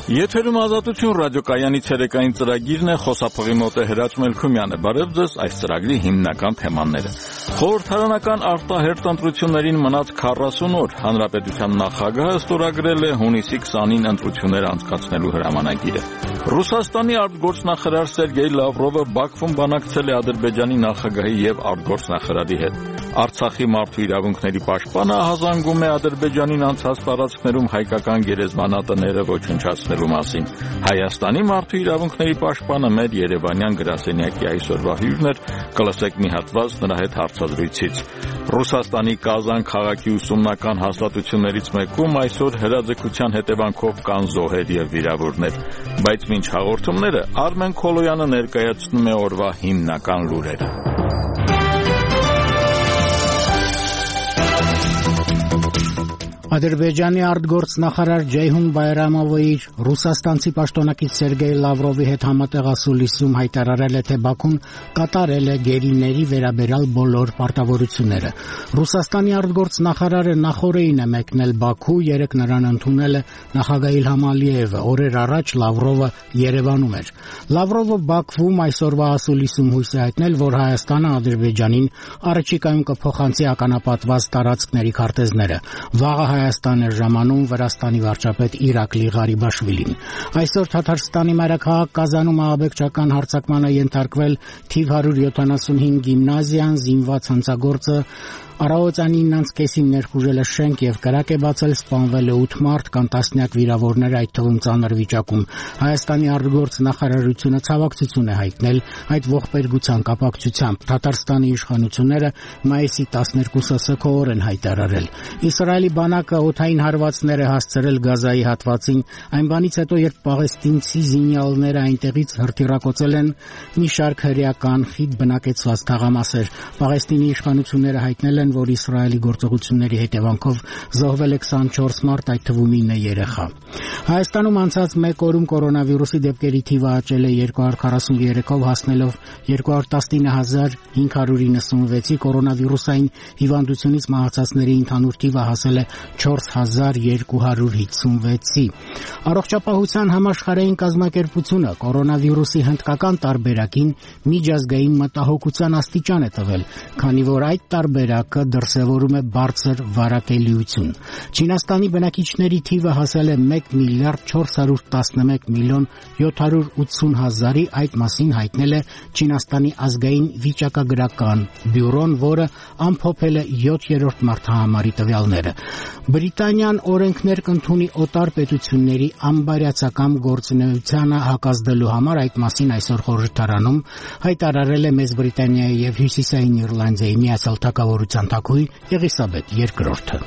Եթերում Ազատություն ռադիոկայանի ցերեկային ծրագիրն է, խոսափողի մոտ է Հրաչ Մելքումյանը։ Բարև ձեզ, այս ծրագրի հիմնական թեմաները։ Խորհրդարանական արտահերթ ընտրություններին մնաց 40 օր։ Հանրապետության նախագահը ստորագրել է հունիսի 20-ին ընտրություններ անցկացնելու հրամանագիրը։ Ռուսաստանի արտգործնախարար Սերգեյ Լավրովը Բաքվում բանակցել է Ադրբեջանի նախագահի եւ արտգործնախարարի հետ։ Արցախի մարդու իրավունքների պաշտպանը ահազանգում է Ադրբեջանին անցած տարածքներում հայկական գերեզմանատները ոչնչացնելու մասին։ Հայաստանի մարդու իրավունքների պաշտպանը մեր երևանյան գրասենյակի այսօրվա հյուրն էր, կլսեք մի հատված նրա հետ հարցազրույցից։ Ռուսաստանի Կազան քաղաքի ուսումնական հաստատություններից մեկում այսօր հրաձգության հետևանքով կան զոհեր եւ վիրավորներ, բայց մինչ հաղորդումները Արմեն Քոլոյանը ներկայացնում է օրվա հիմնական լուրերը։ Ադրբեջանի արտգործնախարար Ջեյհուն Բայրամովը իր ռուսաստանցի պաշտոնակից Սերգեյ Լավրովի հետ համատեղ ասուլիսում հայտարարել է, թե Բաքուն կատարել է գերիների վերաբերյալ բոլոր պարտավորությունները։ Ռուսաստանի արտգործնախարարը նախօրեին է մեկնել Բաքու, երեկ նրան ընդունել է նախագահ Իլհամ Ալիևը, օրեր առաջ Լավրովը Երևանում էր։ Լավրովը Բաքվում այսօրվա ասուլիսում հույս է հայտնել, որ Հայաստանը Ադրբեջանին առաջիկայում կփոխանցի ականապատված տարածքների քարտեզները։ Վաղը Հայաստան էր ժամանում Վրաստանի վարչապետ Իրակլի Ղարիբաշվիլին։ Այսօր Թաթարստանի մայրաքաղաք Կազանում ահաբեկչական հարձակման է ենթարկվել թիվ 175 գիմնազիան, զինված հանցագործը Առավոտյանի 9:30-ին ներխուժել է շենք եւ կրակ է բացել, սպանվել է 8 մարդ, կան տասնյակ վիրավորներ, այդ թվում ծանր վիճակում։ Հայաստանի արտգործնախարարությունը ցավակցություն է հայտնել այդ ողբերգության կապակցությամբ։ Թաթարստանի իշխանությունները մայիսի 12-ը սգո օր են հայտարարել։ Իսրայելի բանակը օդային հարվածներ է հասցրել Գազայի հատվածին, այն բանից հետո, երբ պաղեստինցի զինյալները այնտեղից հրթիռակոծել են մի շարք հրեական խիտ բնակեցված թաղամասեր։ Պաղեստինի իշխանությունները հայտնել են, որ Իսրայելի գործողությունների հետևանքով զոհվել է 24 մարդ, այդ թվում 9 երեխա։ Հայաստանում անցած մեկ օրում կորոնավիրուսի դեպքերի թիվը աճել է 243-ով, հասնելով 215596-ի, կորոնավիրուսային հիվանդությունից մահացածների ընդհանուր թիվը հասել է 4256-ի։ Առողջապահության համաշխարհային կազմակերպությունը կորոնավիրուսի հնդկական տարբերակին միջազգային մտահոգության աստիճան է տվել, քանի որ այդ տարբերակը դրսևորում է բարձր վարակելիություն։ Չինաստանի բնակիչների թիվը հասել է 1 միլիարդ 411 միլիոն 780 հազարի, այդ մասին հայտնել է Չինաստանի ազգային վիճակագրական բյուրոն, որը ամփոփել է 7-րդ մարդահամարի տվյալները։ Բրիտանիան օրենքներ կընդունի օտար պետությունների անբարյացակամ գործունեությանը հակազդելու համար, այդ մասին այսօր խորհրդարանում հայտարարել է Մեծ Բրիտանիայի եւ Հյուսիսային Իռլանդիայի միացյալ թագավորության թագուհի Եղիսաբեթ II-ը։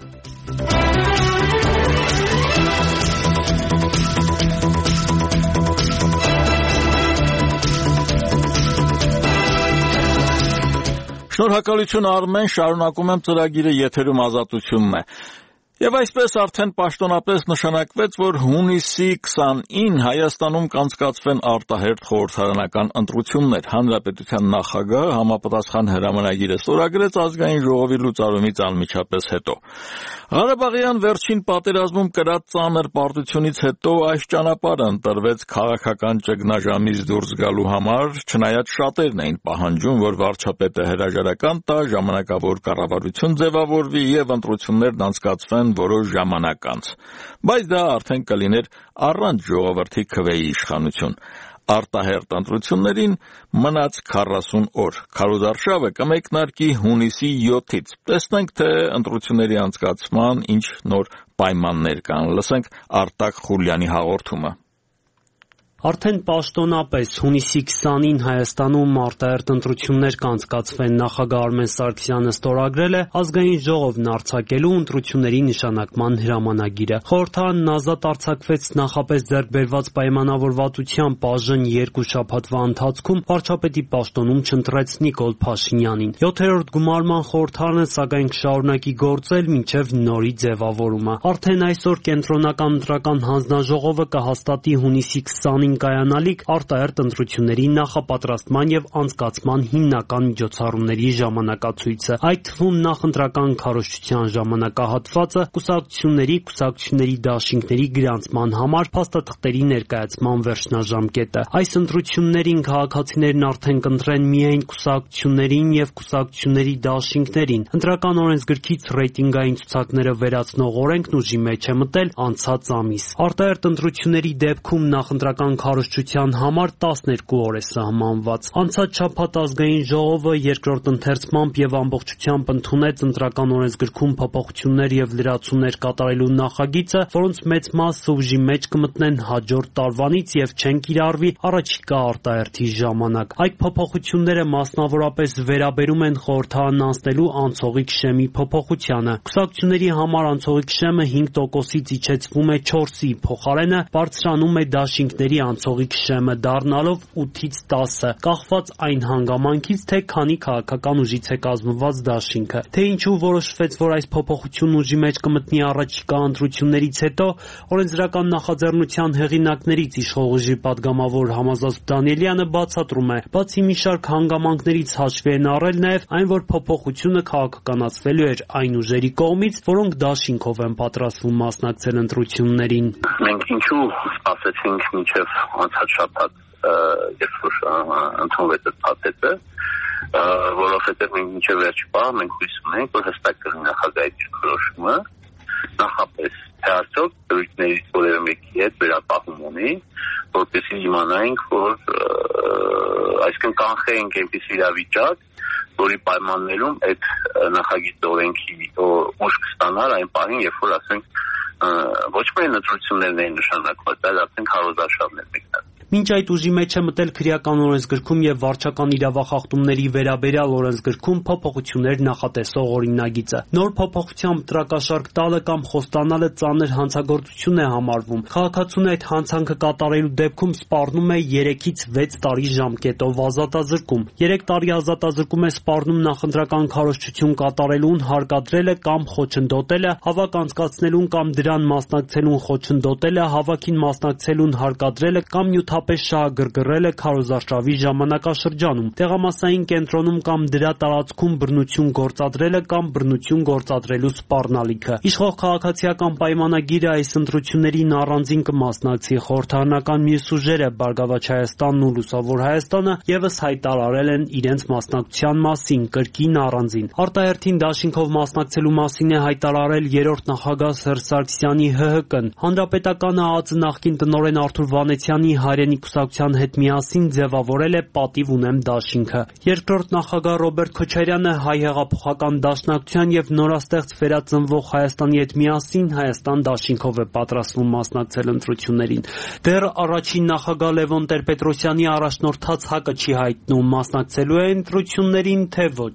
Շնորհակալություն Արմեն, շարունակում եմ ծրագիրը, եթերում Ազատությունն է։ Եվ այսպես արդեն պաշտոնապես նշանակվեց, որ հունիսի 20-ին Հայաստանում կանցկացվեն արտահերթ խորհրդարանական ընտրություններ։ Հանրապետության նախագահը համապատասխան հրամանագիրը ստորագրեց ազգային ժողովի լուծարումից անմիջապես հետո։ Ղարաբաղյան վերջին պատերազմում կրած ծանր պարտությունից հետո այս ճանապարհը ընտրվեց քաղաքական ճգնաժամից դուրս գալու համար, չնայած շատերն էին պահանջում, որ վարչապետը հրաժարական տա, ժամանակավոր կառավարություն ձևավորվի եւ ընտրություններն անցկացվեն որոշ ժամանակ անց, բայց դա արդեն կլիներ առանց ժողովրդի քվեի իշխանություն։ Արտահերթ ընտրություններին մնաց 40 օր։ Քարոզարշավը կմեկնարկի հունիսի 7-ից։ Տեսնենք, թե ընտրությունների անցկացման ինչ նոր պայմաններ կան։ Լսենք Արտակ Խուլյանի հաղորդումը։ Արդեն պաշտոնապես հունիսի 20-ին Հայաստանում արտահերթ ընտրություններ կանցկացվեն, նախագահ Արմեն Սարգսյանը ստորագրել է ազգային ժողովն արձակելու ընտրությունների նշանակման հրամանագիրը։ Խորհրդարանն ազատ արձակվեց նախապես ձեռք բերված պայմանավորվածությամբ բաժն 2 շաբաթվա ընթացքում վարչապետի պաշտոնում չընտրեց Նիկոլ Փաշինյանին։ 7-րդ գումարման խորհրդարանը սակայն կշարունակի գործել մինչև նորի ձևավորումը։ Արդեն այսօր կենտրոնական ընտրական հանձնաժողովը կհաստատի հունիսի 20-ին մասին կայանալիք արտահերթ ընտրությունների նախապատրաստման եւ անցկացման հիմնական միջոցառումների ժամանակացույցը, այդ թվում նախընտրական քարոզչության ժամանակահատվածը, կուսակցությունների դաշինքների գրանցման համար փաստաթղթերի ներկայացման վերջնաժամկետը։ Այս ընտրություններին քաղաքացիներն արդեն կընտրեն միայն կուսակցություններին եւ կուսակցությունների դաշինքներին։ Ընտրական օրենսգրքից ռեյտինգային ցուցակները վերացնող օրենքն ուժի մեջ է մտել անցած ամիս։ Արտահերթ ընտրությունների դեպքում նախընտրական քարոզչության համար 12 օր է սահմանված։ Անցած շաբաթ ազգային ժողովը երկրորդ ընթերցմամբ եւ ամբողջությամբ ընդունեց ընտրական օրենսգրքում փոփոխություններ եւ լրացումներ կատարելու նախագիծը, որոնց մեծ մասը ուժի մեջ կմտնեն հաջորդ տարվանից եւ չեն կիրառվի առաջիկա արտահերթի ժամանակ։ Այդ փոփոխությունները մասնավորապես վերաբերում են խորհրդարան անցնելու անցողիկ շեմի փոփոխությանը։ Կուսակցությունների համար անցողիկ շեմը 5%-ից իջեցվում է 4-ի, փոխարենը բարձրանում է դաշինքների անցողիկ շեմը, դառնալով 8-ից 10, կախված այն հանգամանքից, թե քանի քաղաքական ուժից է կազմված դաշինքը։ Թե ինչու որոշվեց, որ այս փոփոխությունն ուժի մեջ կմտնի առաջիկա ընտրություններից հետո, օրենսդրական նախաձեռնության հեղինակներից իշխող ուժի падգամավոր Համազազու Դանիելյանը բացատրում է, բացի մի շարք հանգամանքներից հաշվի են առել նաև այն, որ փոփոխությունը քաղաքականացվելու էր այն ուժերի կողմից, որոնք դաշինքով են պատրաստվում մասնակցել ընտրություններին։ Մենք ինչու սպասեցինք մինչև անցած շաբաթ, երբ որ ընդունվեց այդ փաստը, որովհետև մենք մինչև վերջ պահ մենք հույս ունենք, որ հստակ կլինի նախագահի դիրքորոշումը, նախապես թե արդյոք դրույթներից որևէ մեկի հետ վերապահում ունի, որպեսզի իմանայինք, որ այսինքն կանխենք այնպիսի իրավիճակ, որի պայմաններում այդ նախագիծ օրենքի ուժ կստանալ այն պահին, երբ որ ասենք ոչ միայն ընտրություններն են նշանակված, այլ ասենք հարոզարշավներ մեկնած։ Մինչ այդ ուժի մեջ է մտել քրեական օրենսգրքում եւ վարչական իրավախախտումների վերաբերյալ օրենսգրքում փոփոխություններ նախատեսող օրինագիծը։ Նոր փոփոխությամբ տրակաշարք տալը կամ խոստանալը ծանր հանցագործություն է համարվում։ Քաղաքացուն այդ հանցանքը կատարելու դեպքում սպառնում է 3-ից 6 տարի ժամկետով ազատազրկում։ 3 տարի ազատազրկում է սպառնում նախընտրական քարոզչություն կատարելուն հարկադրելը կամ խոչընդոտելը, հավաք անցկացնելուն կամ դրան մասնակցելուն խոչընդոտելը, հավաքին մասնակցելուն հարկադրելը կամ նյութապես շահագրգռելը քարոզարշավի ժամանակաշրջանում, տեղամասային կենտրոնում կամ դրա տարածքում բռնություն գործադրելը կամ բռնություն գործադրելու սպառնալիքը։ Իշխող քաղաքացիական պայմանագիրը այս ընտրություններին առանձին կմասնակցի։ Խորհրդարանական մյուս ուժերը Բարգավաճ Հայաստանն ու Լուսավոր Հայաստանը ևս հայտարարել են իրենց մասնակցության մասին կրկին առանձին։ Արտահերթին դաշինքով մասնակցելու մասին է հայտարարել երրորդ նախագահ Սերժ Սարգսյանի ՀՀԿ-ն։ Հանրապետականը ԱԱԾ նախկին տնօրեն Արթուր Վանեցյանի հայրենի կուսակցության հետ միասին ձևավորել է «Պատիվ ունեմ» դաշինքը։ Երկրորդ նախագահ Ռոբերտ Քոչարյանը Հայ հեղափոխական դաշնակցության եւ նորաստեղծ վերածնվող Հայաստանի հետ միասին Հայաստան դաշինքով է պատրաստվում մասնակցել ընտրություններին։ Դեռ առաջին նախագահ Լևոն Տեր-Պետրոսյանի առաջնորդած ՀԱԿ-ը չի հայտնում մասնակցելու է ընտրություններին, թե ոչ։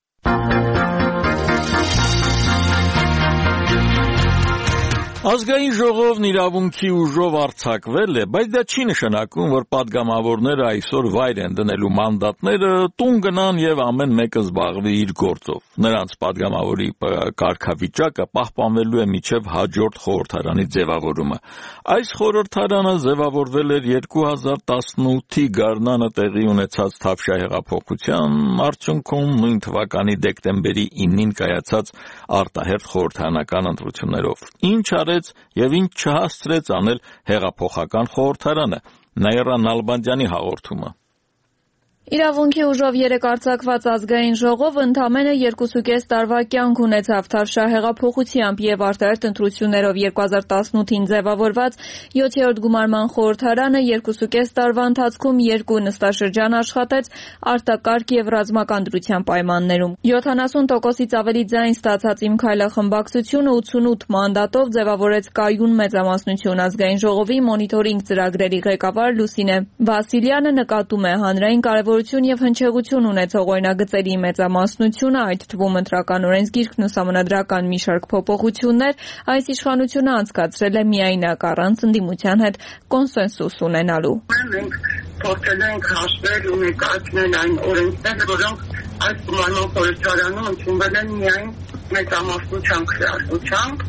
Ազգային ժողովն իրավունքի ուժով արձակվել է, բայց դա չի նշանակում, որ падգամավորները այսօր վայր են դնելու մանդատները, տուն գնան եւ ամեն մեկը զբաղվի իր գործով։ Նրանց падգամավորի կարգավիճակը պահպանվելու է մինչեւ հաջորդ խորհրդարանի ձևավորումը։ Այս խորհրդարանը ձևավորվել էր 2018-ի գարնանը տեղի ունեցած Թավշյա հեղափոխության արդյունքում նույն թվականի դեկտեմբերի 9-ին կայացած արտահերթ խորհրդարանական ընտրություններով։ Ինչ եւ ինչ չհասցրեց անել հեղափոխական խորհրդարանը։ Նաիրա Նալբանդյանի հաղորդումը։ Իրավունքի ուժով երեկ արձակված ազգային ժողովը ընդամենը 2.5 տարվա կյանք ունեցավ Թավշյա հեղափոխությամբ եւ արտահերթ ընտրություններով 2018-ին ձևավորված 7-րդ գումարման խորհրդարանը 2.5 տարվա ընթացքում 2 նստաշրջան աշխատեց արտակարգ եւ ռազմական դրության պայմաններում։ 70%-ից ավելի ձայն ստացած Իմ քայլը խմբակցությունը 88 մանդատով ձևավորեց կայուն մեծամասնություն ազգային ժողովի մոնիթորինգ ծրագրերի ղեկավար Լուսինե Վասիլյանը նկատում է հանրային կարևորություն եւ հնչեղություն ունեցող օրինագծերի մեծամասնությունը, այդ թվում ընտրական օրենսգիրքն ու սահմանադրական մի շարք փոփոխություններ, այս իշխանությունը անցկացրել է միայնակ առանց ընդդիմության հետ կոնսենսուս ունենալու։ Մենք փորձել ենք հաշվել ու ներկայացնել այն օրենքները, որոնք այս գումարման խորհրդարանում ընդունվել են միայն մեծամասնության քվեարկությամբ,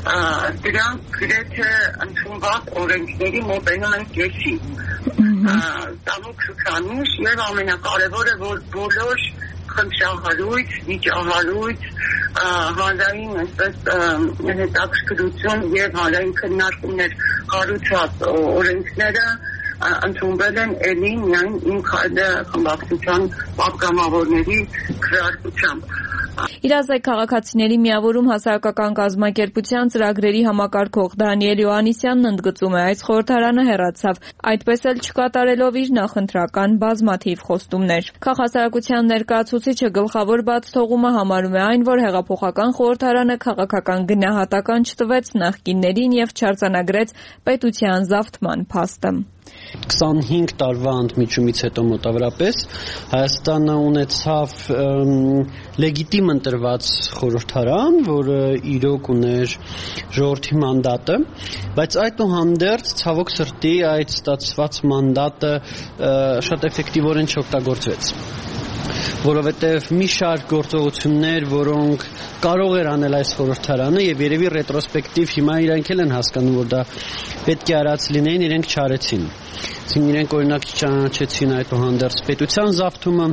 դրանք գրեթե ընդունված օրենքների մոտենում են կեսի։ Տանուկ շքանուշ եւ ամենակարևորը, որ բոլոր խնդրահարույց, վիճահարույց, հանրային հետաքրքրություն եւ հանրային քննարկումներ հարուցած օրենքները ընդունվել են ելի միայն Իմ քայլը խմբակցության պատգամավորների քվեարկությամբ։ Իրազեկ քաղաքացիների միավորում հասարակական կազմակերպության ծրագրերի համակարգող Դանիել Յոհաննիսյանն ընդգծում է, այս խորհրդարանը հեռացավ, այդպես էլ չկատարելով իր նախընտրական բազմաթիվ խոստումներ։ Քաղաքասարակության ներկայացուցիչը գլխավոր բաց թողումը համարում է այն, որ հեղափոխական խորհրդարանը քաղաքական գնահատական չտվեց նախկիններին եւ չարձանագրեց պետության զավթման փաստը։ 25 տարվա ընդմիջումից հետո մոտավորապես Հայաստանը ունեցավ լեգիտիմ ընտրված խորհրդարան, որը իրոք ուներ ժողովրդի մանդատը, բայց այդուհանդերձ ցավոք սրտի այդ ստացված մանդատը շատ էֆեկտիվորեն չօգտագործվեց, որովհետև մի շարք գործողություններ, որոնք կարող էր անել այս խորհրդարանը եւ երևի ռետրոսպեկտիվ հիմա իրենք էլ են հասկանում, որ դա պետք է արած լինեին, իրենք չարեցին։ Իրենք օրինակ չճանաչեցին այդուհանդերձ պետության զավթումը,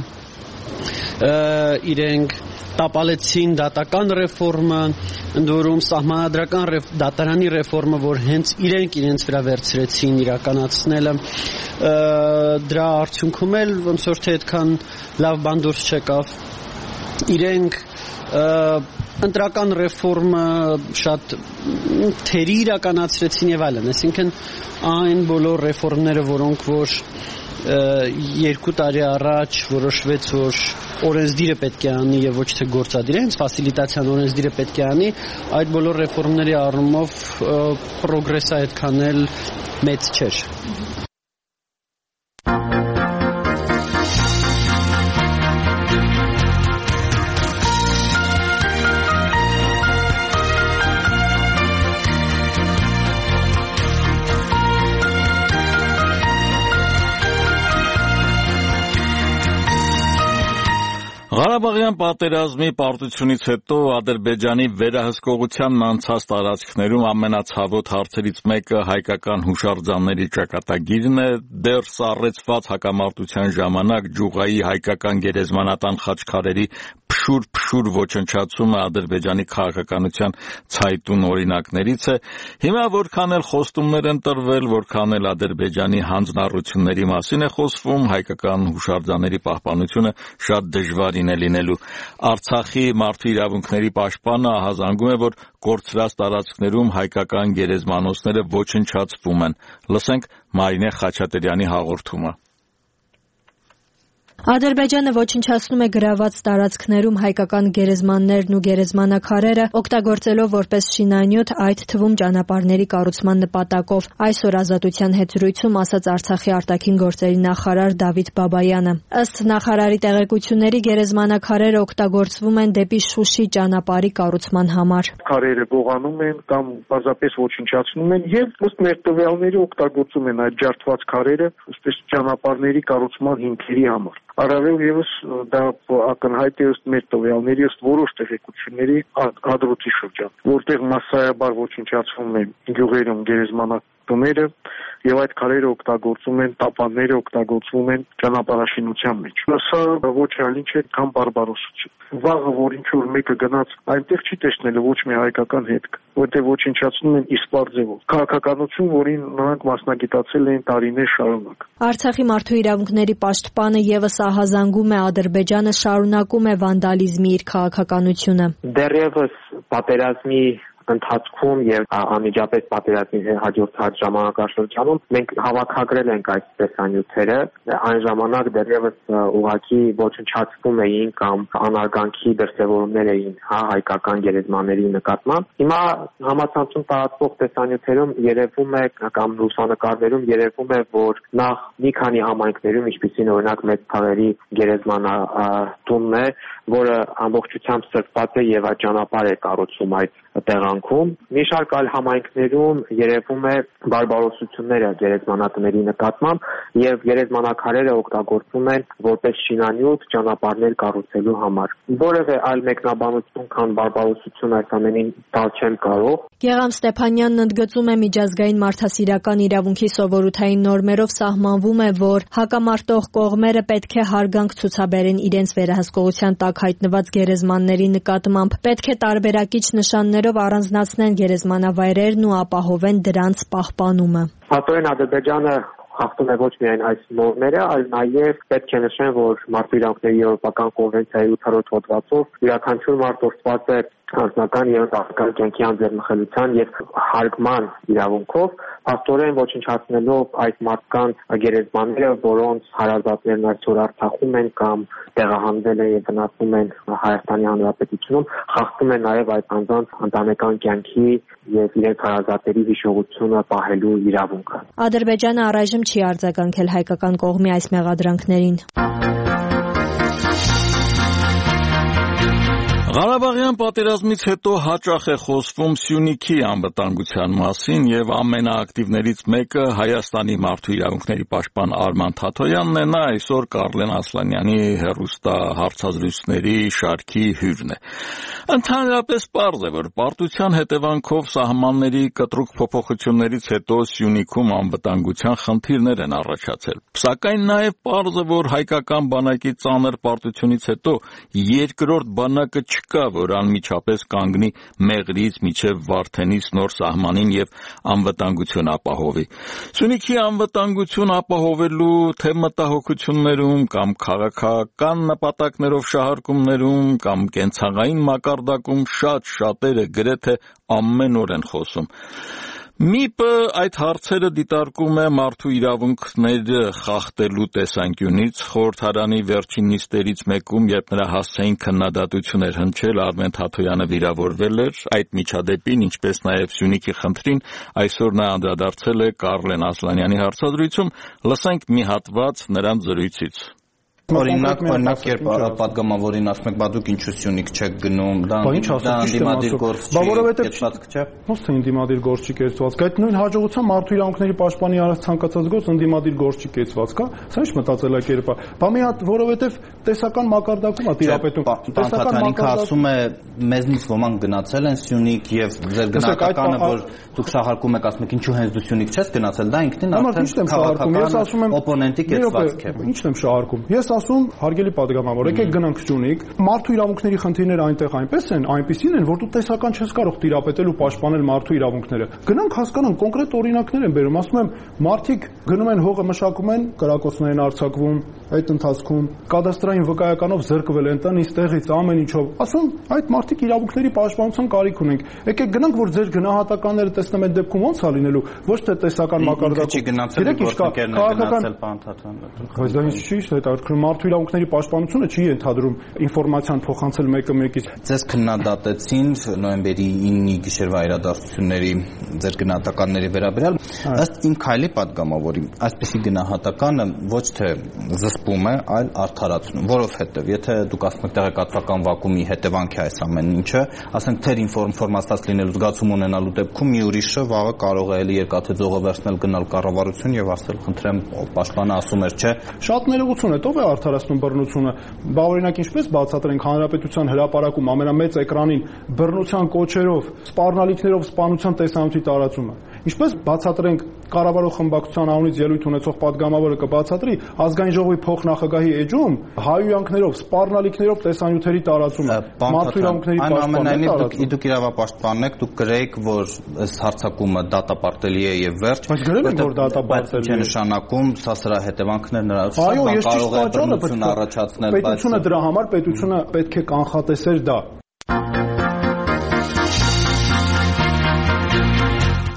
իրենք տապալեցին դատական ռեֆորմը, ընդ որում սահմանադրական դատարանի ռեֆորմը, որ հենց իրենց վրա վերցրեցին իրականացնելը, դրա արդյունքում էլ ոնց որ թե այդքան լավ բան դուրս չեկավ։ Իրենք ընտրական ռեֆորմը շատ թերի իրականացրեցին եւ այլն, այսինքն այն բոլոր ռեֆորմները, որոնք որ 2 տարի առաջ որոշվեց, որ օրենսդիրը պետք է անի եւ ոչ թե գործադիրը, հենց ֆասիլիտացիան օրենսդիրը պետք է անի, այդ բոլոր ռեֆորմների առումով պրոգրեսը այդքան էլ մեծ չէր։ Ղարաբաղյան պատերազմի պարտությունից հետո Ադրբեջանի վերահսկողությանն անցած տարածքներում ամենացավոտ հարցերից մեկը հայկական հուշարձանների ճակատագիրն է, դեռ սառեցված հակամարտության ժամանակ Ջուղայի հայկական գերեզմանատան խաչքարերի փշուր ոչնչացումը Ադրբեջանի քաղաքականության ցայտուն օրինակներից է։ Հիմա որքան էլ խոստումներ են տրվել, որքան էլ Ադրբեջանի հանձնառությունների մասին է խոսվում, հայկական հուշարձանների պահպանությունը շատ դժվարին է լինելու։ Արցախի մարդու իրավունքների պաշտպանը ահազանգում է, որ կորցրած տարածքներում հայկական գերեզմանոցները ոչնչացվում են։ Լսենք Մարինե Խաչատրյանի հաղորդումը։ Ադրբեջանը ոչնչացնում է գրաված տարածքներում հայկական գերեզմաններն ու գերեզմանակարերը, օգտագործելով որպես շինանյութ, այդ թվում ճանապարհների կառուցման նպատակով, այսօր Ազատության հետ զրույցում ասաց Արցախի արտաքին գործերի նախարար Դավիթ Բաբայանը։ Ըստ նախարարի տեղեկությունների, գերեզմանակարերը օգտագործվում են դեպի Շուշի ճանապարհի կառուցման համար։ Քարերը գողանում են կամ պարզապես ոչնչացնում են եւ ըստ մեր տվյալների օգտագործում են այդ ջարդված քարերը, ըստ ճանապարհների կառուցման հիմքերի համար։ Առավել ևս դա ակնհայտ է ըստ մեր տվյալների, ըստ որոշ տեղեկությունների Հադրութի շրջան, որտեղ massայաբար ոչնչացվում են գյուղերում գերեզմանատները եւ այդ քարերը օգտագործում են, տապանները օգտագործվում են ճանապարհաշինության մեջ։ Սա ոչ այլ ինչ է, քան բարբարոսություն։ Վաղը, որ ինչ որ մեկը գնաց այնտեղ չի տեսնել ոչ մի հայկական հետք, որտեղ ոչնչացնում են իսպառ ձևով։ Քաղաքականություն, որին նրանք մասնագիտացել են տարիներ շարունակ։ Արցախի մարդու իրավունքների պաշտպանը եւս ահազանգում է Ադրբեջանը շարունակում է վանդալիզմի իր քաղաքականությունը։ Դեռևս պատերազմի ընթացքում եւ անմիջապես պատերազմի հաջորդած ժամանակաշրջանում մենք հավաքագրել ենք այս տեսանյութերը, այն ժամանակ դեռևս ուղղակի ոչնչացվում էին կամ անարգանքի դրսևորումներ էին հայկական գերեզմանների նկատմամբ։ Հիմա համացանցում տարածվող տեսանյութերում երևում է կամ լուսանկարներում երևում է, որ նախ մի քանի համայնքներում, ինչպիսին օրինակ Մեծ Թաղերի գերեզմանատունն է, որը ամբողջությամբ սրբված է եւ այդ ճանապարհ է կառուցում այդ տեղանքում։ Մի շարք այլ համայնքներում երևում է բարբարոսությունները գերեզմանատների նկատմամբ եւ գերեզմանակարերը օգտագործում են որպես շինանյութ ճանապարհներ կառուցելու համար։ Որևէ այլ մեկնաբանություն, քան բարբարոսություն այս ամենին տալ չեմ կարող։ Գեղամ Ստեփանյանն ընդգծում է միջազգային մարդասիրական իրավունքի սովորութային նորմերով սահմանվում է, որ հակամարտող կողմերը պետք է հարգանք ցուցաբերեն իրենց վերահսկողության տակ հայտնված գերեզմանների նկատմամբ, պետք է տարբերակիչ նշաններով առանձնացնեն գերեզմանավայրերն ու ապահովեն դրանց պահպանումը։ Հատորեն Ադրբեջանը խախտում է ոչ միայն այս նորմերը, այլ նաև պետք է նշեն, որ մարդու իրավունքների եվրոպական կոնվենցիայի 8-րդ հոդվածով յուրաքանչյուր մարդ օժտված է անձնական եւ արտաքին կյանքի անձեռնխելության եւ հարգման իրավունքով, փաստորեն ոչնչացնելով այդ մարդկանց գերեզմանները, որոնց հարազատներն այսօր Արցախում են կամ տեղահանվել են եւ գտնվում են Հայաստանի Հանրապետությունում, խախտում են նաեւ այդ անձանց ընտանեկան կյանքի եւ իրենց հարազատների հիշողությունը պահելու իրավունքը։ Ադրբեջանը առայժմ չի արձագանքել հայկական կողմի այս մեղադրանքներին։ Ղարաբաղյան պատերազմից հետո հաճախ է խոսվում Սյունիքի անվտանգության մասին եւ ամենաակտիվներից մեկը Հայաստանի մարդու իրավունքների պաշտպան Արման Թաթոյանն է, նա այսօր Կարլեն Ասլանյանի հեռուստահարցազրույցների շարքի հյուրն է։ Ընդհանրապես պարզ է, որ պարտության հետևանքով սահմանների կտրուկ փոփոխություններից հետո Սյունիքում անվտանգության խնդիրներ են առաջացել։ Սակայն նաեւ պարզ է, որ հայկական բանակի ծանր պարտությունից հետո երկրորդ բանակը չկա, որ անմիջապես կանգնի Մեղրիից մինչև Վարդենիս նոր սահմանին եւ անվտանգություն ապահովի։ Սյունիքի անվտանգություն ապահովելու թե մտահոգություններում կամ քաղաքական նպատակներով շահարկումներում կամ կենցաղային մակարդակում շատերը գրեթե ամեն օր են խոսում։ ՄԻՊ-ը այդ հարցերը դիտարկում է մարդու իրավունքները խախտելու տեսանկյունից։ Խորհրդարանի վերջին նիստերից մեկում, երբ նրա հասցեին քննադատություն էր հնչել, Արմեն Թաթոյանը վիրավորվել էր։ Այդ միջադեպին, ինչպես նաև Սյունիքի խնդրին, այսօր նա անդրադարձել է Կարլեն Ասլանյանի հարցազրույցում։ Լսենք մի հատված նրանց զրույցից։ Օրինակ, երբ պատգամավորին ասում եք, բա դուք ինչու Սյունիք չեք գնում, դա ընդդիմադիր գործ չի կեցվածք չէ։ Ոնց թե ընդդիմադիր գործ չի կեցվածք, այդ նույն հաջողությամբ մարդու իրավունքների պաշտպանի արած ցանկացած գործ ընդդիմադիր գործ չի կեցվածք, հա։ Սա ինչ մտածելակերպ է։ Բա մի հատ, որովհետև տեսական մակարդակում է տիրապետում։ Տեսական ասում է, մեզնից ոմանք գնացել են Սյունիք եւ ձեր գնահատականը, որ դուք շահարկում եք, ասում եք, ինչու հենց դու Սյունիք չես գնացել, դա ինքնին արդեն քաղաքական օպոնենտի կեցվածք է։ Ինչն եմ շահարկում։ Ես ասում, հարգելի պատգամավոր, եկեք գնանք Սյունիք, մարդու իրավունքների խնդիրները այնտեղ այնպեսին են, որ դու տեսական չես կարող տիրապետել ու պաշտպանել մարդու իրավունքները։ Գնանք հասկանանք, կոնկրետ օրինակներ են բերում, ասում եմ, մարդիկ գնում են հողը մշակում են, կրակոցներ են արձակվում, այդ ընթացքում կադաստրային վկայականով զրկվել են տնից, տեղից, ամեն ինչով։ Ասում, այդ մարդիկ իրավունքների պաշտպանության կարիք ունենք։ Եկեք գնանք, որ ձեր գնահատականները տեսնեմ այդ դեպքում ոնց է լինելու, ոչ թե տեսական մակարդակում։ Մարդու իրավունքների պաշտպանությունը չի ենթադրում ինֆորմացիան փոխանցել մեկը մեկից։ Ձեզ քննադատեցին նոյեմբերի 9-ի գիշերվա իրադարձությունների ձեր գնահատականների վերաբերյալ, ըստ իմ քայլի պատգամավորի, այսպիսի գնահատականը ոչ թե զսպում է, այլ արդարացնում, որովհետև եթե դուք ասում եք տեղեկատվական վակուումի հետևանք է այս ամեն ինչը, ասենք թե ինֆորմացված լինելու զգացում ունենալու դեպքում մի ուրիշը վաղը կարող է էլի երկաթե ձողը վերցնել գնալ կառավարություն եւ ասել խնդրեմ պաշտպանը ասում էր, չէ։ Շատ ներողություն է, ով է արդարացնում բռնությունը։ Բա օրինակ ինչպես բացատրենք հանրապետության հրապարակում ամենամեծ էկրանին բռնության կոչերով, սպառնալիքներով սպանության տեսանյութի տարածումը։ Ինչպես բացատրենք կառավարող խմբակցության անունից ելույթ ունեցող պատգամավորը կբացատրի ազգային ժողովի փոխնախագահի էջում հայհոյանքներով, սպառնալիքներով տեսանյութերի տարածումը, մարդու իրավունքների պաշտպանությունը։ Դուք իրավապաշտպան եք, դուք գրեիք, որ այս հարձակումը դատապարտելի է եւ վերջ։ Բայց գրել եք, որ դատապարտելի է։ Նշանակում սա սրա հետևանքներ նրա կարող է բռնություն առաջացնել, բայց պետությունը դրա համար պետությունը պետք է կանխատեսեր դա։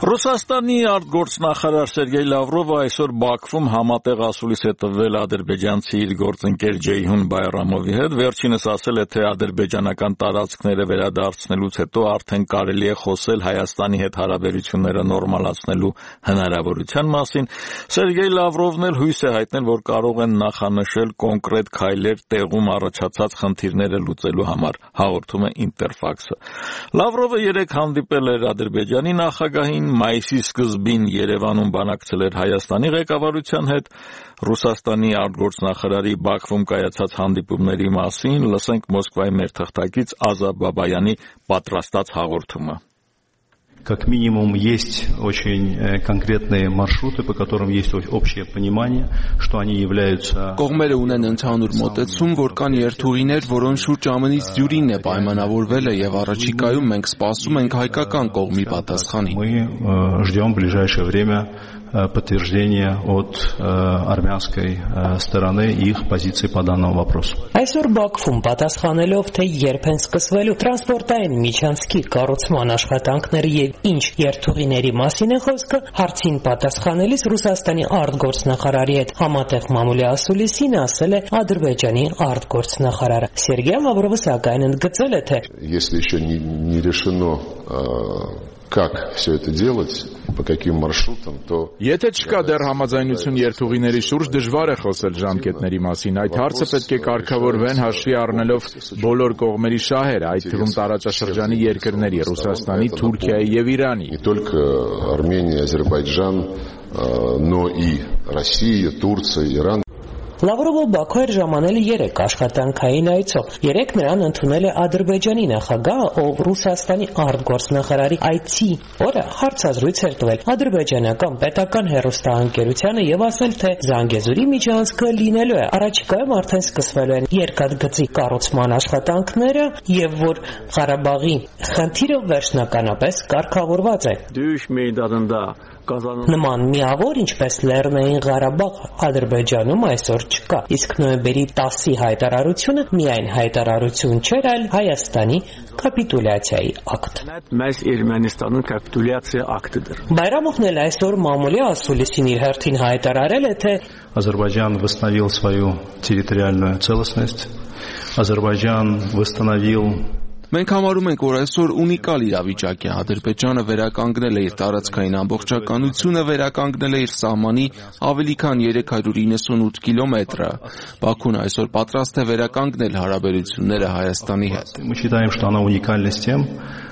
Ռուսաստանի արտգործնախարար Սերգեյ Լավրովը այսօր Բաքվում համատեղ ասուլիս է տվել ադրբեջանցի իր գործընկեր Ջեյհուն Բայրամովի հետ, վերջինս ասել է, թե ադրբեջանական տարածքները վերադարձնելուց հետո արդեն կարելի է խոսել Հայաստանի հետ հարաբերությունները նորմալացնելու հնարավորության մասին։ Սերգեյ Լավրովն էլ հույս է հայտնել, որ կարող են նախանշել կոնկրետ քայլեր տեղում առաջացած խնդիրները լուծելու համար, հաղորդում է Ինտերֆաքսը։ Լավրովը երեկ հանդիպել էր Ադրբեջանի նախագահին, մայիսի սկզբին Երևանում բանակցել էր Հայաստանի ղեկավարության հետ, Ռուսաստանի արտգործնախարարի Բաքվում կայացած հանդիպումների մասին լսենք Մոսկվայի մեր թղթակից Ազատ Բաբայանի պատրաստած հաղորդումը։ Как минимум есть очень конкретные маршруты, по которым есть общее понимание, что они являются... Կողմերը ունեն ընդհանուր մոտեցում, որ կան երթուղիներ, որոնց շուրջ ամենից դյուրինն է պայմանավորվել եւ առաջիկայում մենք սպասում ենք հայկական կողմի պատասխանին։ Мы ждем в ближайшее время подтверждения от армянской стороны их позиции по данному вопросу. Այսօր Բաքվում պատասխանելով թե երբ են սկսվելու տրանսպորտային միջանցքի կառուցման աշխատանքները եւ ինչ երթուղիների մասին է խոսքը, հարցին պատասխանելիս Ռուսաստանի արտգործնախարարի հետ համատեղ մամուլի ասուլիսին ասել է Ադրբեջանի արտգործնախարարը։ Սերգեյ Լավրովը սակայն ընդգծել է, թե если еще не решено как все это делать, по каким маршрутам, то... Եթե չկա դեռ համաձայնություն երթուղիների շուրջ, դժվար է խոսել ժամկետների մասին։ Այդ հարցը պետք է կարգավորվեն հաշվի առնելով բոլոր կողմերի շահերը, այդ թվում տարածաշրջանի երկրների՝ Ռուսաստանի, Թուրքիայի եւ Իրանի։ Не только Армения, Азербайджан, но и Россия, Турция, Иран. Լավրովը Բաքու էր ժամանել 3 աշխատանքային այցով։ 3 նրան ընդունել է Ադրբեջանի նախագահը, ով Ռուսաստանի արտգործնախարարի այցի օրը հարցազրույց էր տվել ադրբեջանական պետական հեռուստաընկերությանը եւ ասել, թե Զանգեզուրի միջանցքը լինելու է, առաջիկայում արդեն սկսվելու են երկաթգծի կառուցման աշխատանքները եւ որ Ղարաբաղի խնդիրը վերջնականապես կարգավորված է։ Նման միավոր, ինչպես Լեռնային Ղարաբաղ Ադրբեջանում այսօր չկա, իսկ նոյեմբերի 10-ի հայտարարությունը միայն հայտարարություն չէր, այլ Հայաստանի կապիտուլյացիայի ակտ։ Մեծ Էրմենստանի կապիտուլյացիա ակտդր։ Բայրամովն էլ այսօր մամուլի ասուլիսին իր հերթին հայտարարել է, թե Азербайджан восстановил свою территориальную целостность. Азербайджан восстановил Մենք համարում ենք, որ այսօր ունիկալ իրավիճակ է, Ադրբեջանը վերականգնել է իր տարածքային ամբողջականությունը, վերականգնել է իր սահմանի ավելի քան 398 կիլոմետրը։ Բաքուն այսօր պատրաստ է վերականգնել հարաբերությունները Հայաստանի հետ։ Мы считаем, что она уникальна с тем,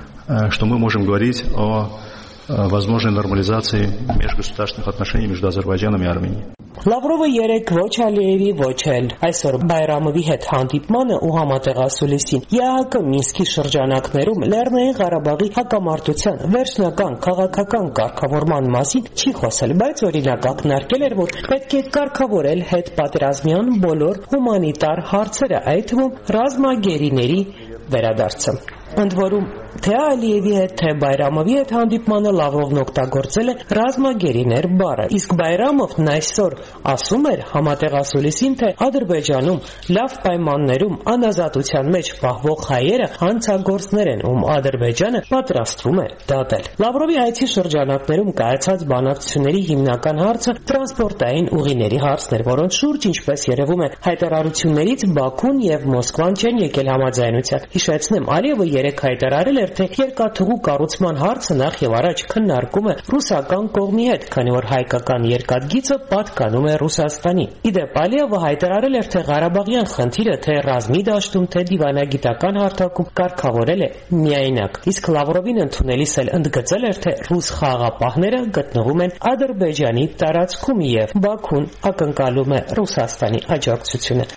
что мы можем говорить о возможной нормализации межгосударственных отношений между Азербайджаном и Арменией. Լավրովը երեկ ոչ Ալիևի, ոչ էլ այսօր Բայրամովի հետ հանդիպմանը ու համատեղ ասուլիսին ԵԱՀԿ Մինսկի շրջանակներում Լեռնային Ղարաբաղի հակամարտության վերջնական քաղաքական կարգավորման մասին չի խոսել, բայց օրինակ ակնարկել էր, որ պետք է կարգավորել հետպատերազմյան բոլոր հումանիտար հարցերը, այդ թվում ռազմագերիների վերադարձը։ Ընդ որում, թե Ալիևի հետ, թե Բայրամովի հետ հանդիպմանը Լավրովն օգտագործել է ռազմագերիներ բառը, իսկ Բայրամովն այսօր ասում էր համատեղ ասուլիսին, թե Ադրբեջանում լավ պայմաններում անազատության մեջ պահվող հայերը հանցագործներ են, ում Ադրբեջանը պատրաստվում է դատել։ Լավրովի այցի շրջանակներում կայացած բանակցությունների հիմնական հարցը տրանսպորտային ուղիների հարցն էր, որոնց շուրջ, ինչպես երևում է հայտարարություններից, Բաքուն եւ Մոսկվան չեն եկել համաձայնության։ Հիշեցնեմ, Ալիևը երեկ հայտարարել էր, թե երկաթուղու կառուցման հարցը նախ եւ առաջ քննարկում է ռուսական կողմի հետ, քանի որ հայկական երկաթգիծը պատկանում է Ռուսաստանի։ Իդեպ Ալիևը հայտարարել էր, թե Ղարաբաղյան խնդիրը թե ռազմի դաշտում, թե դիվանագիտական հարթակում կարգավորել է միայնակ։ Իսկ Լավրովին ընդունելիս էլ ընդգծել էր, թե ռուս խաղաղապահները գտնվում են Ադրբեջանի տարածքում եւ Բաքուն ակնկալում է Ռուսաստանի աջակցությունը։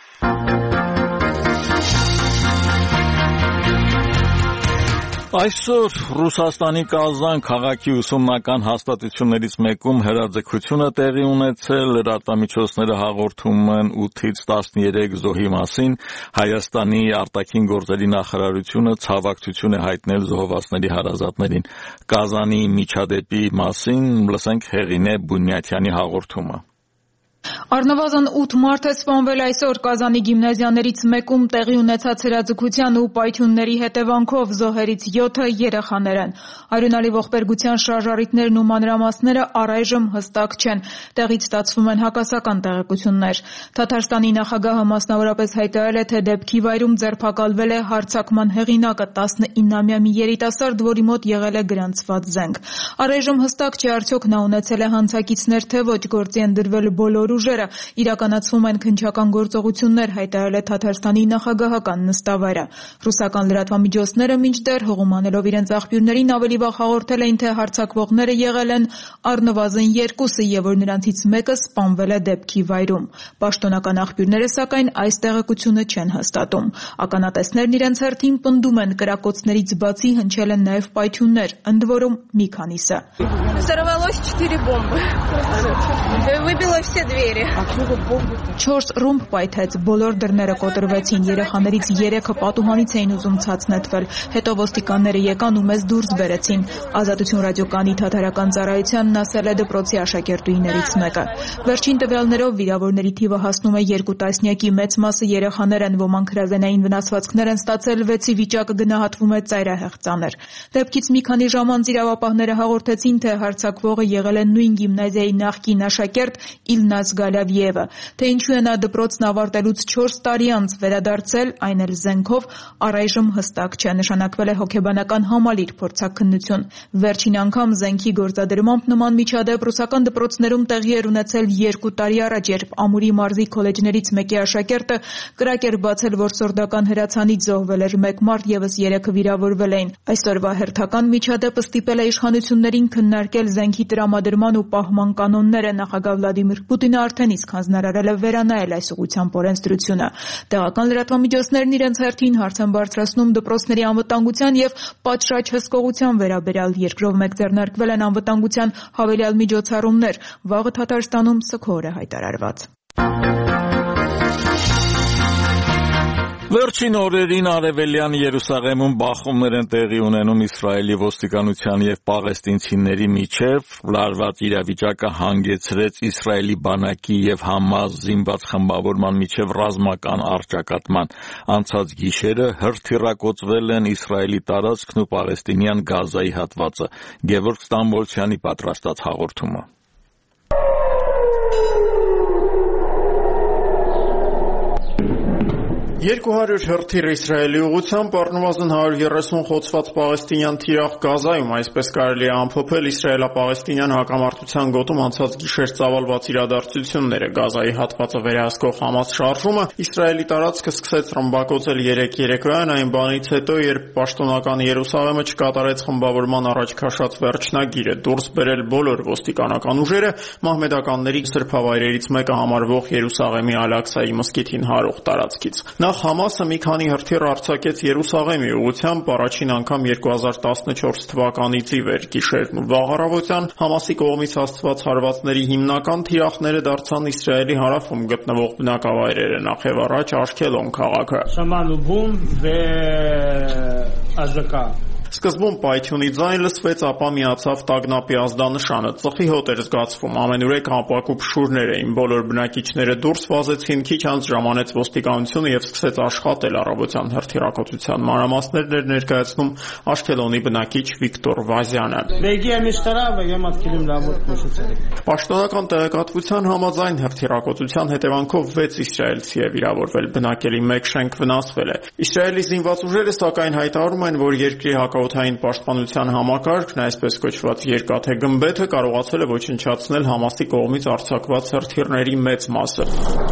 Այսօր Ռուսաստանի Կազան քաղաքի ուսումնական հաստատություններից մեկում հրաձգությունը տեղի ունեցել, լրատվամիջոցները հաղորդում են 8-ից 13 զոհի մասին, Հայաստանի արտաքին գործերի նախարարությունը ցավակցություն է հայտնել զոհվածների հարազատներին։ Կազանի միջադեպի մասին լսենք Հեղինե Բունյաթյանի հաղորդումը։ Առնվազն 8 մարդ է սպանվել այսօր Կազանի գիմնազիաներից մեկում տեղի ունեցած հրաձգության ու պայթյունների հետևանքով, զոհերից 7-ը երեխաներ են։ Արյունալի ողբերգության շարժառիթներն ու մանրամասները առայժմ հստակ չեն։ Տեղից ստացվում են հակասական տեղեկություններ։ Թաթարստանի նախագահը մասնավորապես հայտարարել է, թե դեպքի վայրում ձերբակալվել է հարձակման հեղինակը 19-ամյա մի երիտասարդ, որի մոտ եղել է գրանցված զենք։ Առայժմ հստակ չէ արդյոք նա ունեցել է հանցակիցներ, թե ոչ, գործի են դրվել բոլոր ուժերը, իրականացվում են քննչական գործողություններ, հայտարարել է Թաթարստանի նախագահական նստավայրը։ Ռուսական լրատվամիջոցները մինչդեռ հողումանելով իրենց աղբյուրներին ավելի վաղ հաղորդել էին, թե հարձակվողները եղել են առնվազն 2-ը եւ որ նրանցից մեկը սպանվել է դեպքի վայրում։ Պաշտոնական աղբյուրները սակայն այս տեղեկությունը չեն հաստատում։ Ականատեսներն իրենց հերթին պնդում են, կրակոցներից բացի հնչել են նաեւ պայթյուններ, ընդ որում մի քանիսը։ Взорвалось 4 бомбы. Выбило все двери. 4 ռումբ պայթեց, բոլոր դռները կոտրվեցին, երեխաներից 3-ը պատուհանից էին ուզում ցած նետվել, հետո ոստիկանները եկան ու մեզ դուրս բերեցին։ Ազատություն ռադիոկայանի թաթարական ծառայությանն ասել է դպրոցի աշակերտուհիներից մեկը։ Վերջին տվյալներով վիրավորների թիվը հասնում է 2 տասնյակի, մեծ մասը երեխաներ են, ոմանք հրազենային վնասվածքներ են ստացել, 6-ի վիճակը գնահատվում է ծայրահեղ ծանր։ Դեպքից մի քանի ժամ անց իրավապահները հաղորդեցին, թե հարձակվողը եղել է նույն գիմնազիայի նախկին աշակերտ Իլնազ Գալավիևը, թե ինչու է նա դպրոցն ավարտելուց 4 տարի անց վերադարձել, այն էլ զենքով, առայժմ հստակ չէ, նշանակվել է հոգեբանական համալիր փորձաքննություն։ Վերջին անգամ զենքի գործադրմամբ նման միջադեպ ռուսական դպրոցներում տեղի էր ունեցել 2 տարի առաջ, երբ Ամուրի մարզի քոլեջներից մեկի աշակերտը կրակ էր բացել, որ սորդական հրացանից զոհվել էր 1 մարդ, եւս 3-ը վիրավորվել էին։ Այսօրվա հերթական միջադեպը ստիպել է իշխանություններին քննարկել զենքի տրամադրման ու պահման կանոնները։ Նախագահ Վլադիմիր Պուտինը արդեն իսկ հանձնարարել է վերանայել այս ուղղությամբ օրենսդրությունը։ Տեղական լրատվամիջոցներն իրենց հերթին հարց են բարձրացնում դպրոցների անվտանգության եւ պատշաճ հսկողության վերաբերյալ, երկրով մեկ ձեռնարկվել են անվտանգության հավելյալ միջոցառումներ։ Վաղը Թաթարստանում սգոր է հայտարարված։ Վերջին օրերին Արևելյան Երուսաղեմում բախումներ են տեղի ունենում Իսրայելի ոստիկանության եւ պաղեստինցիների միջև։ Լարված իրավիճակը հանգեցրեց Իսրայելի բանակի եւ Համաս զինված խմբավորման միջև ռազմական առճակատման։ Անցած գիշերը հրթիռակոծվել են Իսրայելի տարածքն ու պաղեստինյան Գազայի հատվածը։ Գևորգ Ստամբոլցյանի պատրաստած հաղորդումը։ 200 հրթիռ Իսրայելի ուղղությամբ, առնվազն 130 խոցված պաղեստինյան թիրախ Գազայում, այսպես կարելի է ամփոփել իսրայելա-պաղեստինյան հակամարտության գոտում անցած գիշեր ծավալված իրադարձությունները։ Գազայի հատվածը վերահսկող Համաս շարժումը Իսրայելի տարածքը սկսեց ռմբակոծել 3 երեկոյան, այն բանից հետո, երբ պաշտոնական Երուսաղեմը չկատարեց խմբավորման առաջ քաշած վերջնագիրը, դուրս բերել բոլոր ոստիկանական ուժերը մահմեդականների սրբավայրերից մեկը համարվող Երուսաղեմի Ալ-Ակսայի մզկիթին հարող տարածքից։ Նախ Համասը մի քանի հրթիռ արձակեց Երուսաղեմի ուղղությամբ, առաջին անգամ 2014 թվականից ի վեր գիշերն ու վաղ առավոտյան Համասի կողմից հասցված հարվածների հիմնական թիրախները դարձան Իսրայելի հարավում գտնվող բնակավայրերը, նախ եւ առաջ Աշքելոն քաղաքը։ Սկզբում պայթյունի ձայն լսվեց, ապա միացավ տագնապի ազդանշանը, ծխի հոտ էր զգացվում, ամենուրեք հապակու փշուրներ էին, բոլոր բնակիչները դուրս վազեցին, քիչ անց ժամանեց ոստիկանությունը եւ սկսեց աշխատել առավոտյան հրթիռակոծության մանրամասներն էր ներկայացնում Աշքելոնի բնակիչ Վիկտոր Վազյանը։ Պաշտոնական տեղեկատվության համաձայն հրթիռակոծության հետևանքով 6 իսրայելցի է վիրավորվել, բնակելի 1 շենք վնասվել է։ Իսրայելի զինված ուժերը սակայն հայտարարում են, որ երկրի հակաօդային պաշտպանության համակարգն, այսպես կոչված երկաթե գմբեթը, կարողացել է ոչնչացնել Համասի կողմից արձակված հրթիռների մեծ մասը։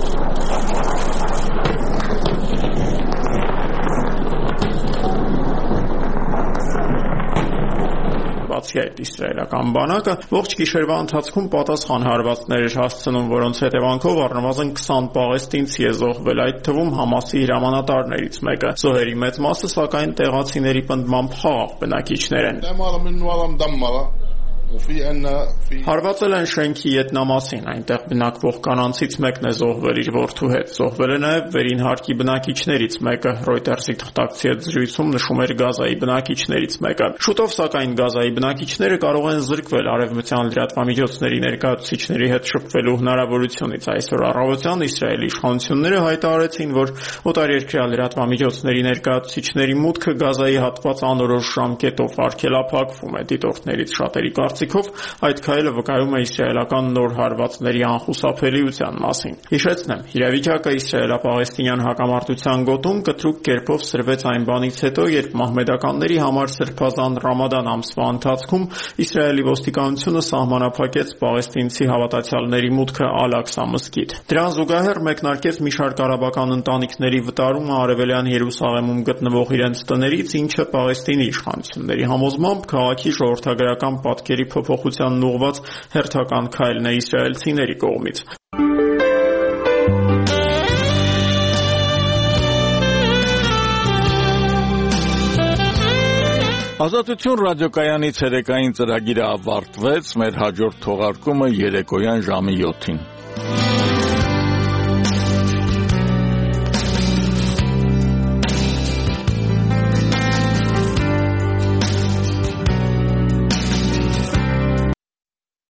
Բացի այդ, իսրայելական բանակը ողջ գիշերվա ընթացքում պատասխան հարվածներ էր հասցնում, որոնց հետևանքով առնվազն 20 պաղեստինցի է զոհվել, այդ թվում Համասի հրամանատարներից մեկը։ Զոհերի մեծ մասը, սակայն, տեղացիների պնդմամբ խաղաղ բնակիչներ են։ Հարվածել են շենքի ետնամասին, այնտեղ բնակվող կանանցից մեկն է զոհվել իր որդու հետ։ Զոհվել է նաև վերին հարկի բնակիչներից մեկը, Reuters-ի թղթակցի հետ զրույցում նշում էր Գազայի բնակիչներից մեկը։ Շուտով սակայն Գազայի բնակիչները կարող են զրկվել արևմտյան լրատվամիջոցների ներկայացուցիչների հետ շփվելու հնարավորությունից։ Այսօր առավոտյան Իսրայելի իշխանությունները հայտարարեցին, որ օտարերկրյա լրատվամիջոցների ներկայացուցիչների մուտքը Գազայի հատված անորոշ ժամկետով արգելափակվում է։ Դիտորդներից շատերի կարծիքով այդ քայլը վկայում է իսրայելական նոր հարվածների անխուսափելիության մասին։ Հիշեցնեմ, իրավիճակը իսրայելա-պաղեստինյան հակամարտության գոտում կտրուկ կերպով սրվեց այն բանից հետո, երբ մահմեդականների համար սրբազան Ռամադան ամսվա ընթացքում Իսրայելի ոստիկանությունը սահմանափակեց պաղեստինցի հավատացյալների մուտքը Ալ-Աղսա մզկիթ։ Դրան զուգահեռ մեկնարկեց մի շարք արաբական ընտանիքների վտարումը Արևելյան Երուսաղեմում գտնվող իրենց տներից, ինչը Պաղեստինի իշխանությունների համոզմամբ քաղաքի ժողովրդագրական պատկերի փոփոխությանն ուղղված հերթական քայլն է իսրայելցիների կողմից։ Ազատություն ռադիոկայանի ցերեկային ծրագիրը ավարտվեց, մեր հաջորդ թողարկումը երեկոյան ժամի 7-ին։